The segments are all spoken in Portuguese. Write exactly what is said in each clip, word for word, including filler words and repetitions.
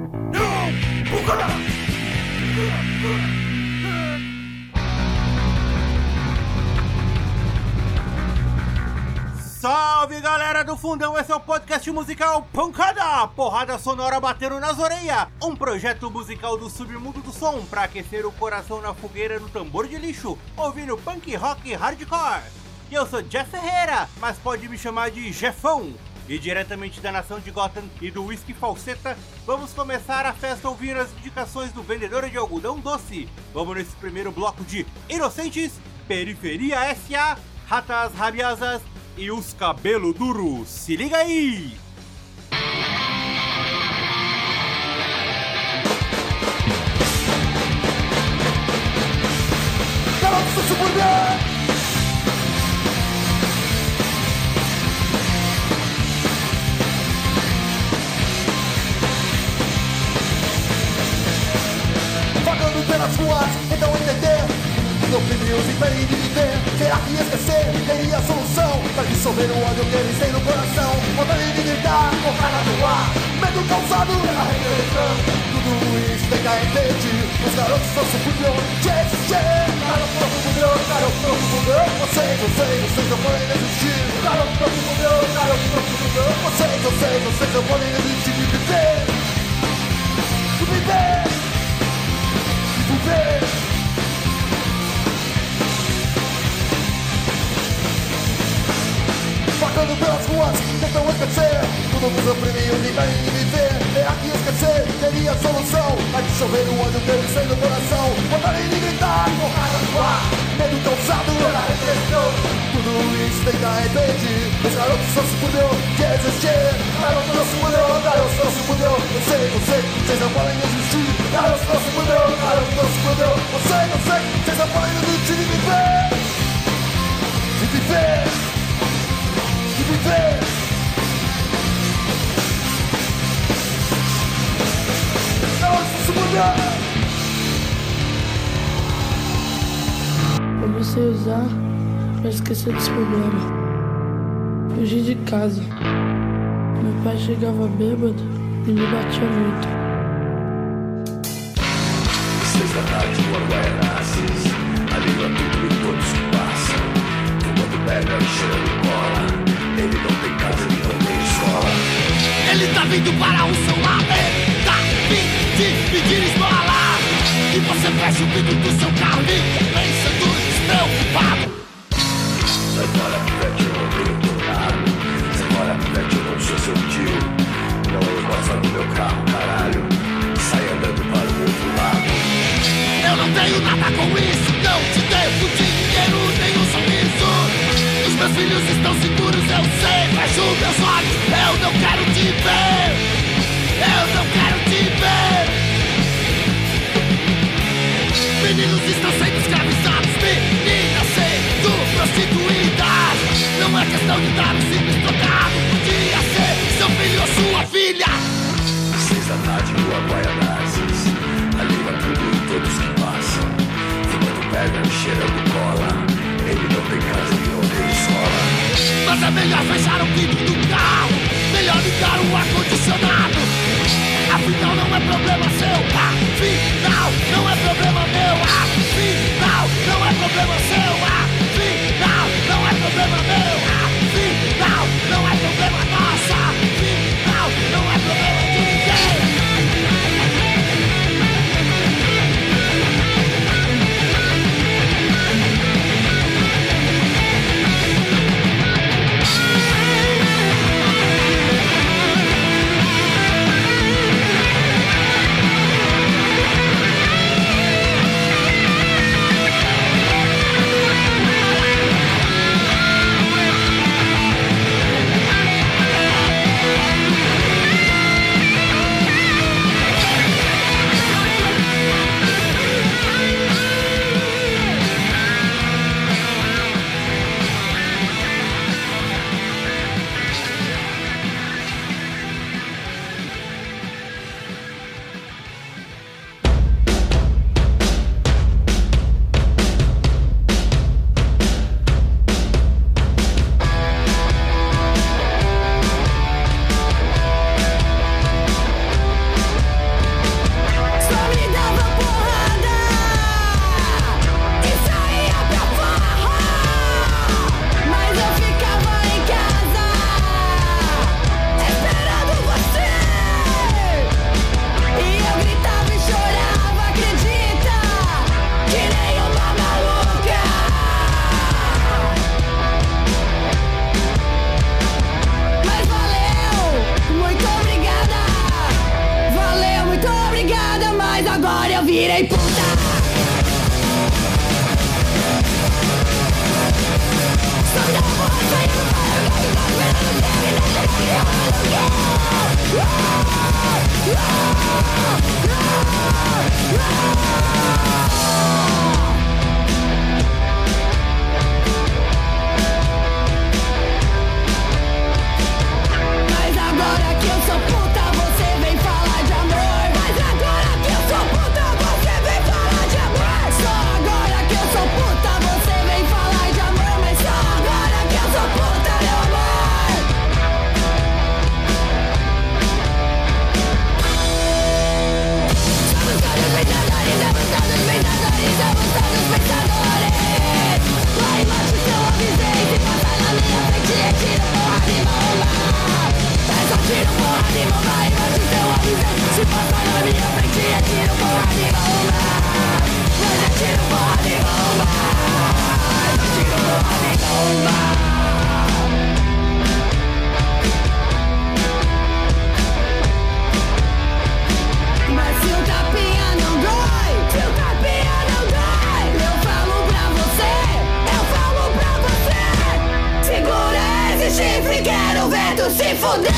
Salve galera do fundão, esse é o podcast musical Pancada, porrada sonora batendo nas orelhas, um projeto musical do submundo do som pra aquecer o coração na fogueira do tambor de lixo, ouvindo punk rock hardcore. E eu sou Jeff Ferreira, mas pode me chamar de Jeffão. E diretamente da nação de Gotham e do Whisky Falseta, vamos começar a festa ouvindo as indicações do vendedor de algodão doce. Vamos nesse primeiro bloco de Inocentes, Periferia S A, Ratas Rabiosas e os Cabelo Duro. Se liga aí! Garotos do subúrbio! Vagando pelas ruas, então entender que oprimiu-os impedem de viver. Será que esquecer teria solução para dissolver o ódio que eles têm no coração? Vontade de gritar, vontade de atuar, medo causado pela repressão. Tudo isso tem que impedir os garotos do subúrbio de existir. Garotos do subúrbio, garotos do subúrbio, vocês, vocês, vocês não podem resistir. Garotos do subúrbio, garotos do subúrbio, vocês, vocês, vocês não podem resistir de viver. De viver. De viver. Vagando pelas ruas, tentam esquecer tudo que os oprimiu e impedem de viver. Será que esquecer teria solução para dissolver o ódio que eles têm no coração? Vontade de gritar, vontade de atuar, medo causado pela repressão. Tudo isso tem que impedir os garotos do subúrbio de existir. Garotos do subúrbio, garotos do subúrbio, eu sei, eu sei, vocês não podem existir. Garotos do subúrbio, garotos do subúrbio, eu sei, eu sei, vocês não podem existir de viver. De viver. De viver. Garotos do subúrbio. Comecei a usar pra esquecer desse problema. Fugi de casa. Meu pai chegava bêbado e me batia muito. Seis da tarde, o Guaianazes, a língua tudo e todos que passam. Quando pega e cheira de cola, ele não tem casa e não tem escola. Ele tá vindo para o seu lado, tá vindo te pedir esmola. E você fecha o vidro do seu carro e pensando despreocupado. Sai fora, pivete, eu não tenho tocado. Sai fora, pivete, eu não sou seu tio. Não encosta no meu carro, caralho. Sai andando para o outro lado. Eu não tenho nada com isso, não te devo dinheiro nem um sorriso. Os meus filhos estão seguros, eu sei, fecho meus olhos. Eu não quero te ver, eu não quero te ver. Meninos estão sendo escravizados, meninas sendo prostituídas. Não é questão de dar um simples trocado, podia ser seu filho ou sua filha. Seis da tarde, rua Guaianazes, ali vai tudo e todos que passam. Fumando pedra, cheirando cola. Ele não tem casa e não tem escola. Mas é melhor fechar o vidro do carro, melhor ligar o ar-condicionado. Afinal não é problema seu, afinal não é problema meu. Afinal não é problema seu, afinal não é problema meu. Afinal não é problema nosso, afinal não é problema de ninguém. virei puta. Só me dá uma porra, saindo para o gato, tá esperando dele, deixa ele me aluguel. Mas agora que eu sou puta, você vem falar de amor. Mas agora que eu sou puta, você vem falar de amor. Só agora que eu sou puta, você vem falar de amor. Mas só agora que eu sou puta, meu amor. Somos todos pensadores, somos todos pensadores, somos todos pensadores. Lá embaixo eu avisei, se passar na minha frente é tiro, porra de bomba. É só tiro, porra de bomba, lá embaixo eu avisei, se passar na minha frente é tiro, porra de bomba. Mas é tiro, porra de bomba. É só tiro, porra de bomba. Mas se o tapinha não dói, se o tapinha não dói, eu falo pra você, eu falo pra você. Segura esse chifre, quero ver tu se fuder.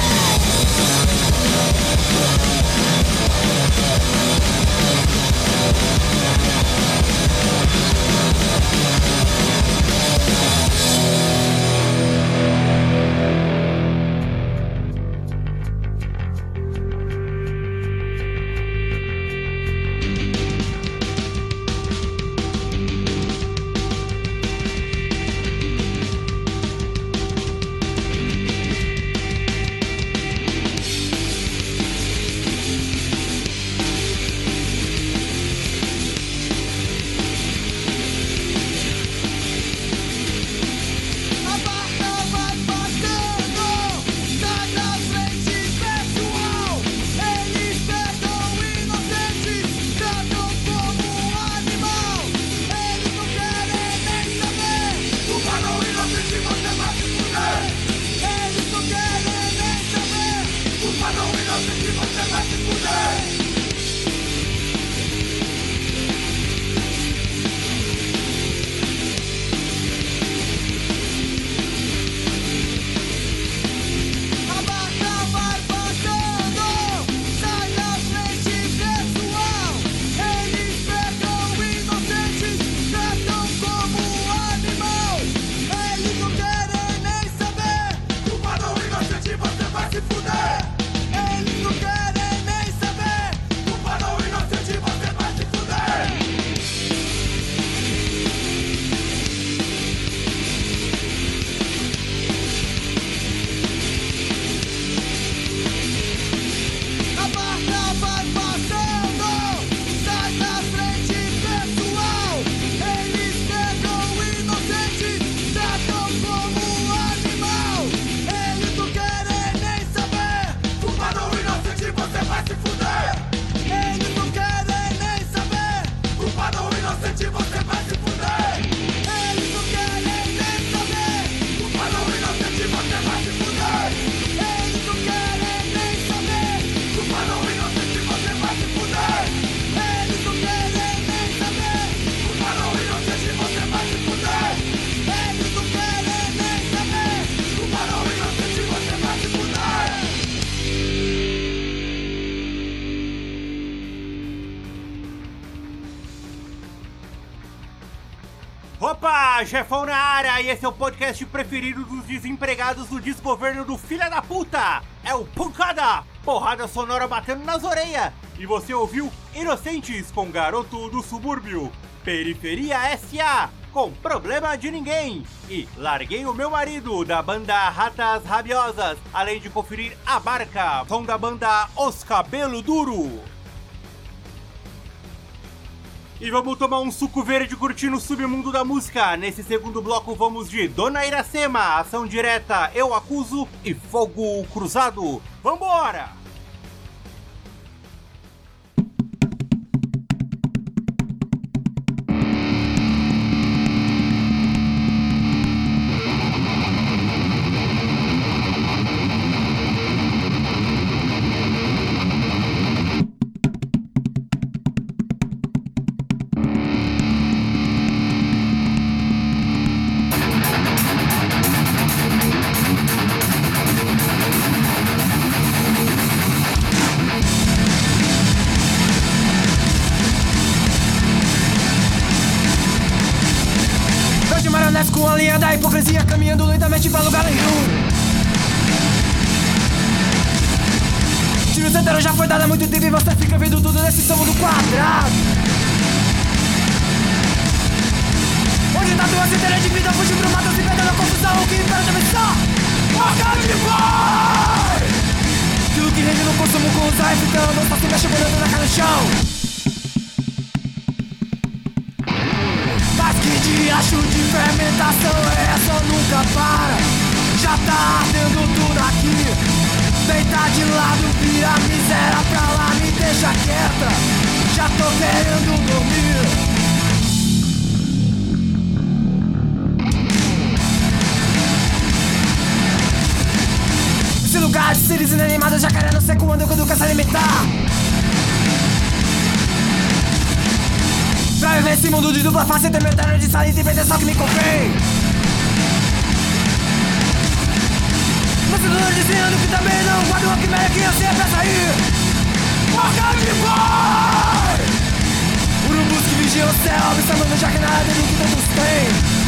Opa, Jefão na área, e esse é o podcast preferido dos desempregados do desgoverno do filha da puta. É o Pancada, porrada sonora batendo nas orelhas. E você ouviu Inocentes com Garoto do Subúrbio, Periferia S A com Problema de Ninguém e Larguei o Meu Marido da banda Ratas Rabiosas, além de conferir A Barca, som da banda Os Cabelo Duro. E vamos tomar um suco verde curtindo o submundo da música. Nesse segundo bloco vamos de Dona Iracema, Ação Direta, Eu Acuso e Fogo Cruzado. Vambora! caminha da hipocrisia, caminhando lentamente pra lugar nenhum. Tiro certeiro já foi dado há muito tempo e você fica vendo tudo nesse somo do quadrado. Hoje tá tua centelha de vida, fugiu pro mato, se perdendo a confusão. O que impera de missão? Morga de boy! Tudo que rende no consumo com os raios ficando, só se mexe bolando na cara no chão. Mas que diacho de fermentação é essa? Nunca para. Já tá ardendo tudo aqui. Deita de lado, vira a miséria pra lá, me deixa quieta. Já tô querendo dormir. Esse lugar de seres inanimados, jacaré no seco anda quando quer se alimentar. Pra viver esse mundo de dupla face, ter meu terno de salita e vender só que me comprei. Mas eu tô dizendo que também não guardo uma quimera que eu sei pra sair. Morga de boy! Urubus que vigiam o céu, observando já que nada do que todos têm.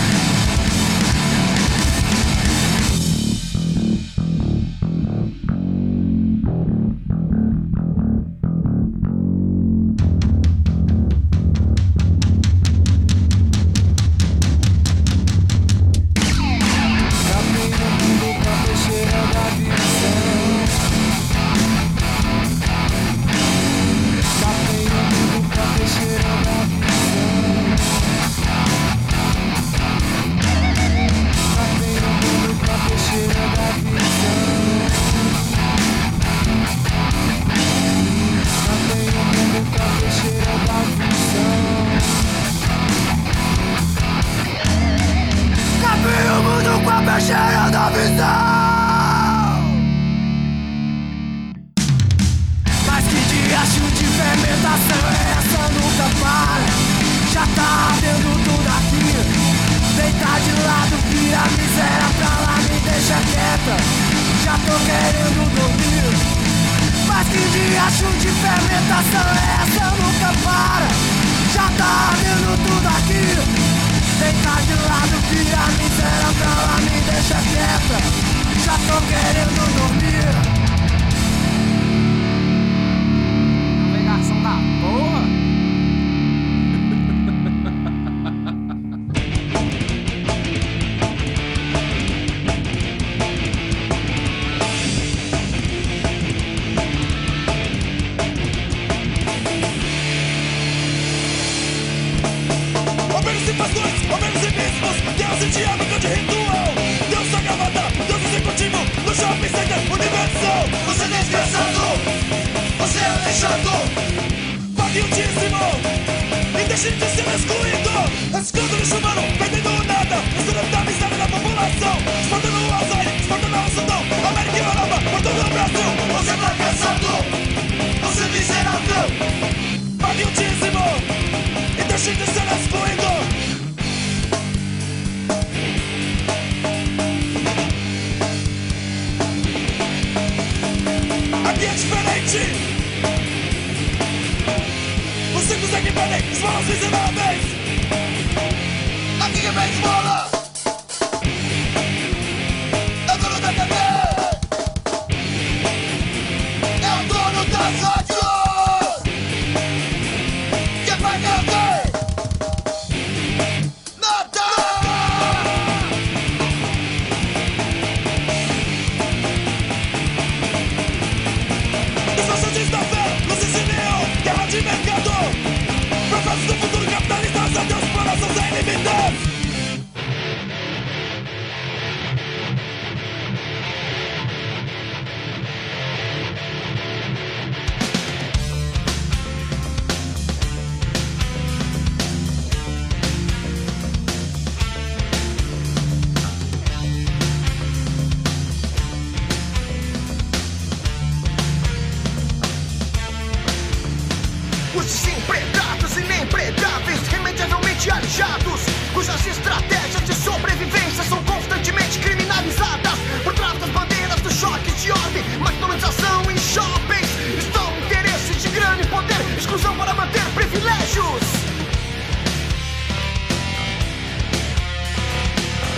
Os desempregados inempregáveis, remediavelmente alijados, cujas estratégias de sobrevivência são constantemente criminalizadas por trás das bandeiras dos choques de ordem, McDonaldização em shoppings. Estão interesses de grana e poder, exclusão para manter privilégios.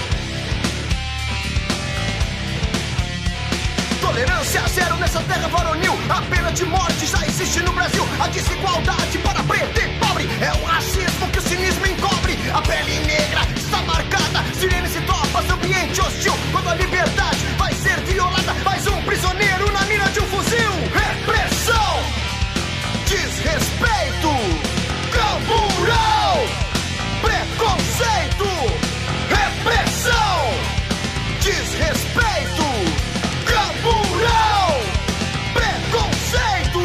de morte já existe no Brasil. A desigualdade para preto e pobre é o racismo que o cinismo encobre. A pele negra está marcada, sirenes e tropas, ambiente hostil. Quando a liberdade vai ser violada, mais um prisioneiro na mira de um fuzil. Repressão, desrespeito, camburão, preconceito. Repressão, desrespeito, camburão, preconceito.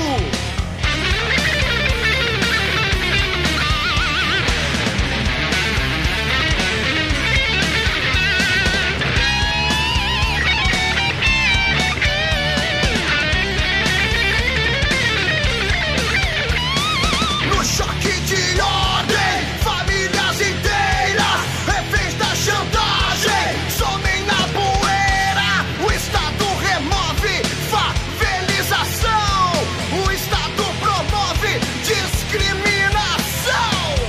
No choque de ordem, famílias inteiras, reféns da chantagem, somem na poeira. O Estado remove favelização, o Estado promove discriminação.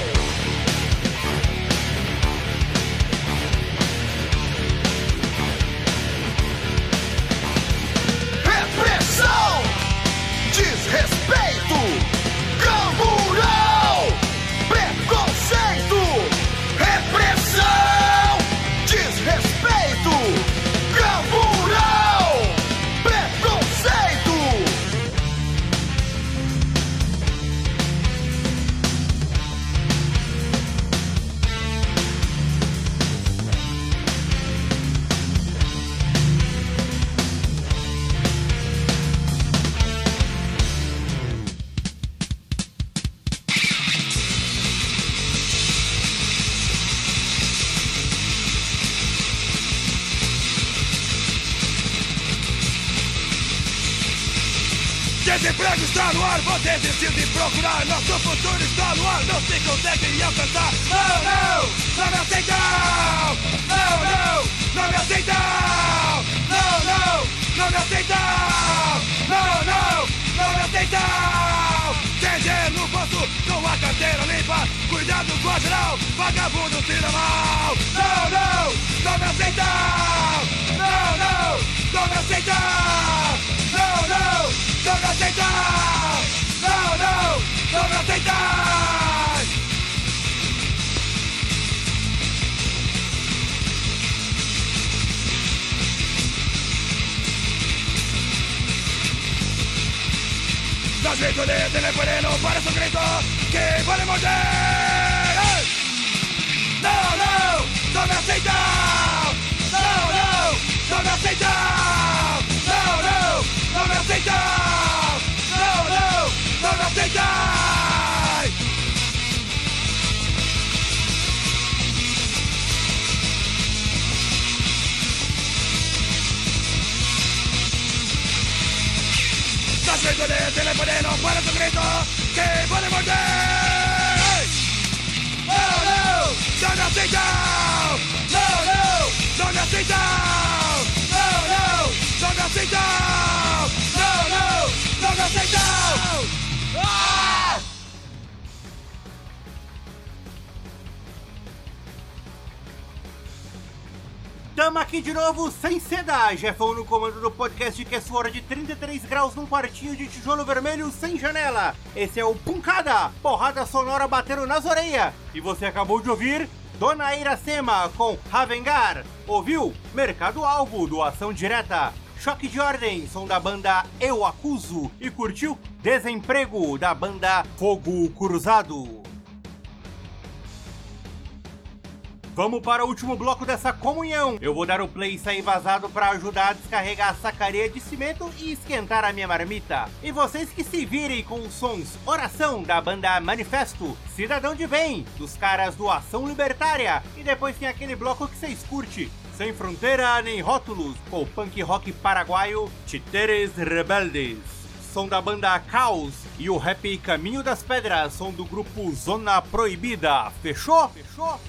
Repressão, desrespeito, camburão, preconceito. Repressão, desrespeito, camburão, preconceito. Desemprego está no ar, vou desistir de procurar. Nosso futuro está no ar, não se consegue alcançar. Não, não, não me aceitam. Não, não, não me aceitam. Não, não, não me aceitam. Não, não, não me aceitam. Sem dinheiro no bolso, com a carteira limpa, cuidado com a geral, vagabundo se dá mal. Não, não, não me aceitam. Não, não, não me aceitam. Não, não, não me aceitam! Não, não, não me aceitam! Los gritos de telefonero para su grito que puede morder. ¡Hey! No, no, no me aceitan. No, no, no me aceitan. No, no, no me aceitan. No, no, no me aceitan. Los gritos de telefonero para su grito que puede morder. ¡Hey! No, no, no me aceitan. No, no, no me aceitan. No, no, no me aceitan. No, no, no me aceitan. ¡Ah! Tamo aqui de novo, sem seda, Jefão no comando do podcast que é suor de trinta e três graus num quartinho de tijolo vermelho sem janela. Esse é o Pancada, porrada sonora batendo nas orelhas. E você acabou de ouvir Dona Iracema com Ravengar. Ouviu? Mercado Alvo, doação direta. Choque de Ordem, som da banda Eu Acuso. E curtiu Desemprego, da banda Fogo Cruzado. Vamos para o último bloco dessa comunhão. Eu vou dar o play e sair vazado para ajudar a descarregar a sacaria de cimento e esquentar a minha marmita. E vocês que se virem com os sons Oração, da banda Manifesto, Cidadão de Bem, dos caras do Ação Libertária. E depois tem aquele bloco que vocês curtem, Sem Fronteira Nem Rótulos, com o punk rock paraguaio Títeres Rebeldes, som da banda Caos, e o rap Caminho das Pedras, som do grupo Zona Proibida. Fechou? Fechou?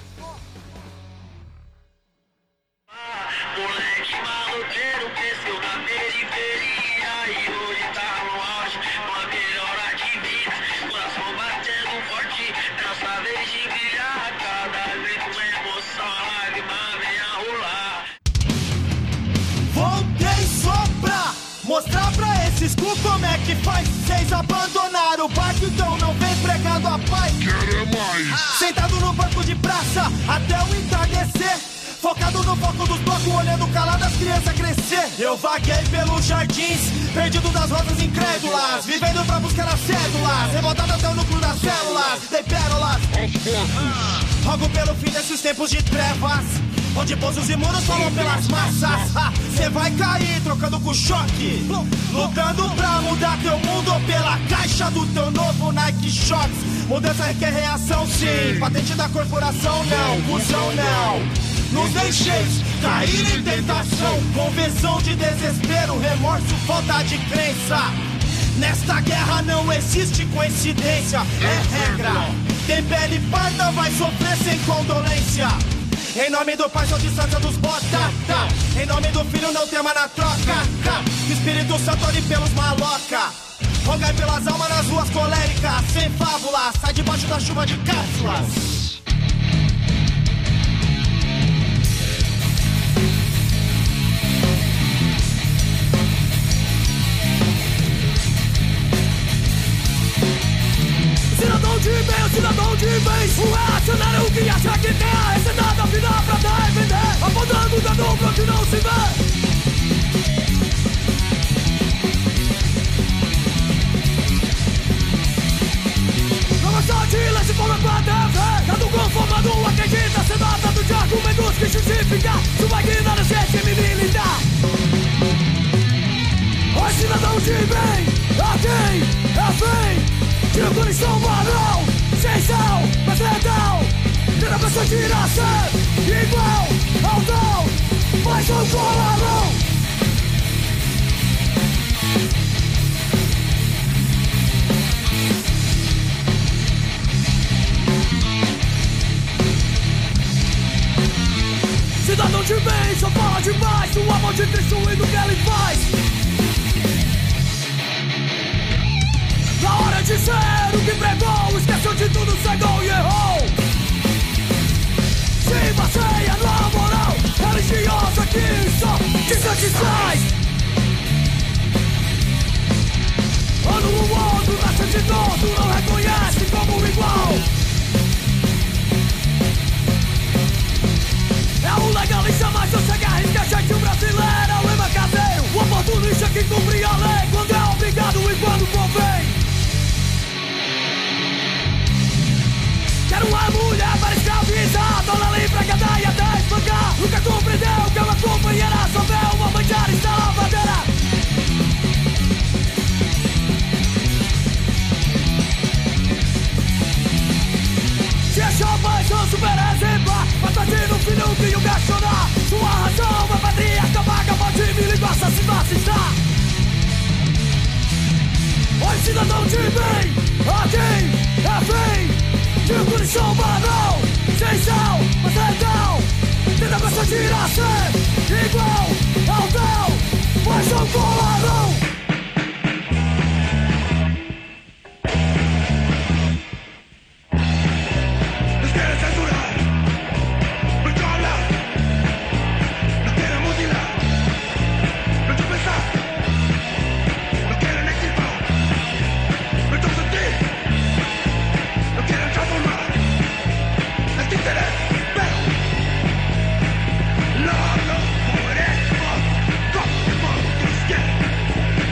Moleque maloqueiro cresceu na periferia e hoje tá no auge, uma melhora de vida. Coração batendo forte, dessa vez de brilhar. Cada grito uma emoção, a lágrima vem a rolar. Voltei só pra mostrar pra esses cu como é que que faz? Vocês abandonaram o barco, então não vem pregando a paz. Quero mais. Sentado no banco de praça até o entardecer, focado no foco dos blocos, olhando calado as crianças crescer. Eu vaguei pelos jardins, perdido das rotas incrédulas, vivendo pra buscar as cédulas, revoltado até o núcleo das células. Dei pérolas, Ah. rogo pelo fim desses tempos de trevas, onde pousos e muros falam pelas massas. Cê vai cair trocando com choque, lutando pra mudar teu mundo pela caixa do teu novo Nike Shox. Mudança requer reação sim, patente da corporação não, cuzão não. Nos deixeis cair em tentação, conversão de desespero, remorso, falta de crença. Nesta guerra não existe coincidência, é regra. Tem pele parda, vai sofrer sem condolência. Em nome do Pai, sou distância dos bota. Em nome do Filho, não tema na troca. Espírito Santo, olhe pelos maloca. Rogai pelas almas nas ruas coléricas, sem fábula, sai debaixo da chuva de cápsulas. Cidadão de bem, cidadão de bem, o reacionário que acha que tem a receita da vida pra defender, apontando o dedo pra onde não se vê. Só de leite forma pra T V, cada um conformado acredita, sendo atado de argumentos que justifica sua ignorância e militar. O cidadão de bem, aqui é fim. Tira punição marrom, sem sal, mas letal. Tira a pessoa tira ser igual ao tal, mas um colarão. Cidadão de bem, só fala demais do amor de Cristo e do que ele faz. Na hora de ser o que pregou, esqueceu de tudo, cegou e errou. Se baseia na moral religiosa que só te satisfaz. Ano o outro, nasce de todo, não reconhece como igual. É o legalista, mas eu sei que arrisca jeitinho brasileiro. É o lema caseiro, o oportunista que cumpre a lei quando é obrigado e quando convém. Quero uma mulher para escravizar, dona livre, cadeia até espancar. Nunca compreendeu que uma companheira só vê uma bandeira está lavadeira. Se é jovem, sou super exemplar, mas tá tendo filho que o questionar. Sua razão é patriarca, vaga, pode me ligar, assassinato está. Oi, cidadão de bem, aqui é fim. De punição banal, sem sal, mas legal. Tenta a pessoa tirar ser igual ao tal, mas um colarão. No, no, por eso,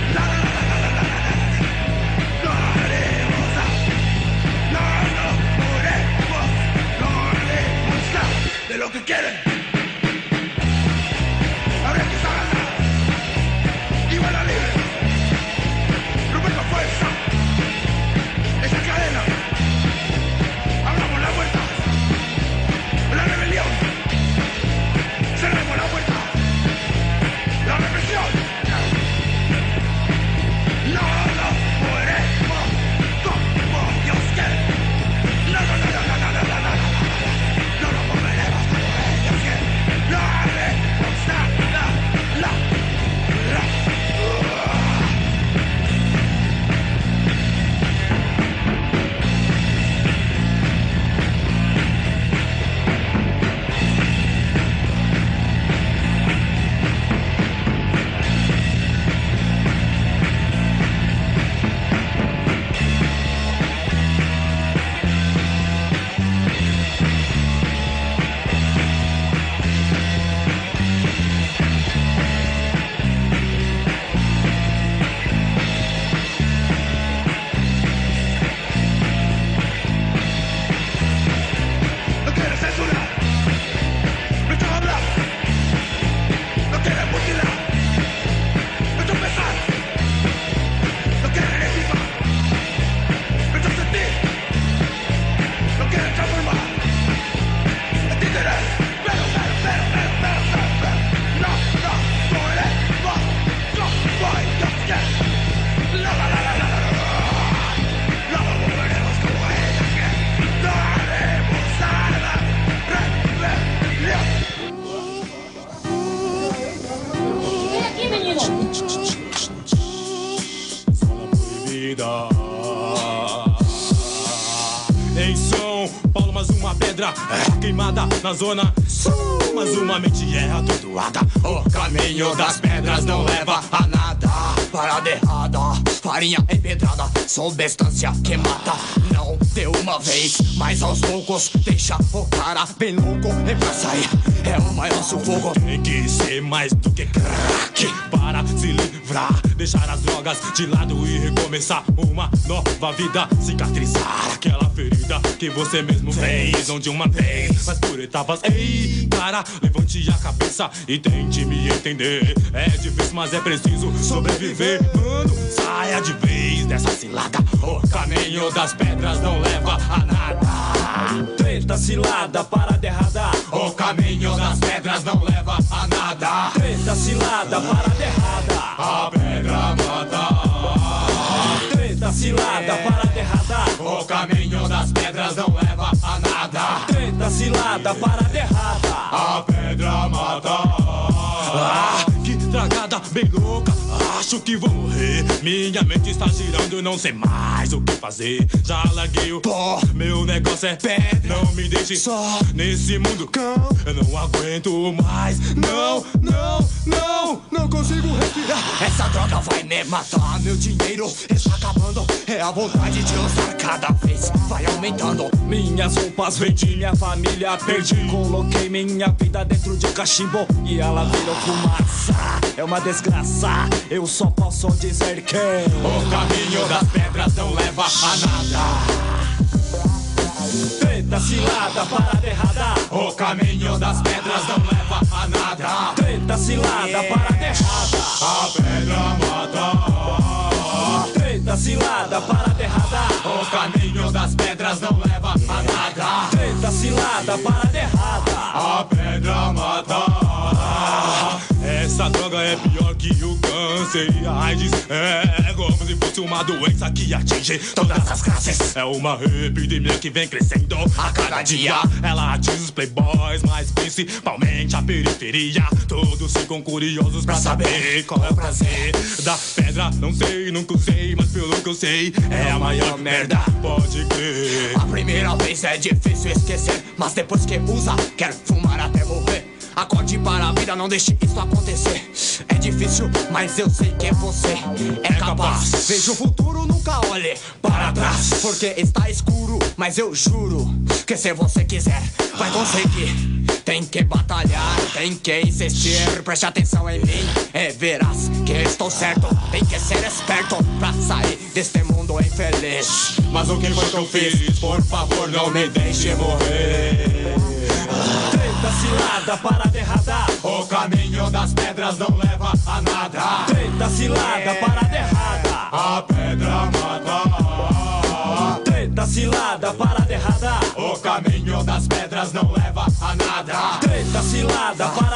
Em São Paulo, mais uma pedra é queimada na zona sul, mas uma mente é atordoada. O caminho das pedras não leva a nada. Parada errada, farinha empedrada, substância que mata. Não de uma vez, mas aos poucos deixa o cara bem louco. E pra sair é o maior sufoco. Tem que ser mais do que crack para se livrar, deixar as drogas de lado e recomeçar uma nova vida. Cicatrizar aquela ferida que você mesmo fez, não de uma vez, mas por etapas. Ei, cara, levante a cabeça e tente me entender. É difícil, mas é preciso sobreviver. Mano, saia de vez dessa cilada. O caminho das pedras não leva a nada. Treta, cilada, parada errada. O caminho das pedras não leva a nada. Treta, cilada, parada errada. A pedra mata. Treta, cilada, parada errada. O caminho das pedras não leva a nada. Treta, cilada, parada errada. A pedra mata. Ah, que tragada bem louca. Acho que vou morrer. Minha mente está girando, não sei mais o que fazer. Já larguei o pó, meu negócio é pedra. Não me deixe só nesse mundo cão. Eu não aguento mais. Não, não, não, não consigo respirar. Essa droga vai me matar. Meu dinheiro está acabando. É a vontade de usar cada vez vai aumentando. Minhas roupas vendi, minha família perdi. Coloquei minha vida dentro de cachimbo e ela virou fumaça. É uma desgraça, eu só posso dizer que o caminho das pedras não leva a nada. Treta, cilada, parada errada. O caminho das pedras não leva a nada. Treta, cilada, parada errada. A pedra mata. Treta, cilada, parada errada. O caminho das pedras não leva a nada. Treta, cilada, parada errada. A pedra mata. Essa droga é pior que o câncer e a AIDS. É como se fosse uma doença que atinge todas as classes. É uma epidemia que vem crescendo a cada dia. Ela atinge os playboys, mas principalmente a periferia. Todos ficam curiosos pra saber qual é o prazer da pedra. Não sei, nunca usei, mas pelo que eu sei é a maior merda, pode crer. A primeira vez é difícil esquecer, mas depois que usa, quer fumar até morrer. Acorde para a vida, não deixe isso acontecer. É difícil, mas eu sei que você é capaz. Veja o futuro, nunca olhe para trás, porque está escuro, mas eu juro que se você quiser, vai conseguir. Tem que batalhar, tem que insistir. Preste atenção em mim e verás que estou certo. Tem que ser esperto pra sair deste mundo infeliz. Mas o que foi que eu fiz? Por favor, não me deixe morrer. Treta, cilada, parada errada. O caminho das pedras não leva a nada. Treta, cilada, parada errada. A pedra mata. Treta, cilada, parada errada. O caminho das pedras não leva a nada. Treta, cilada, parada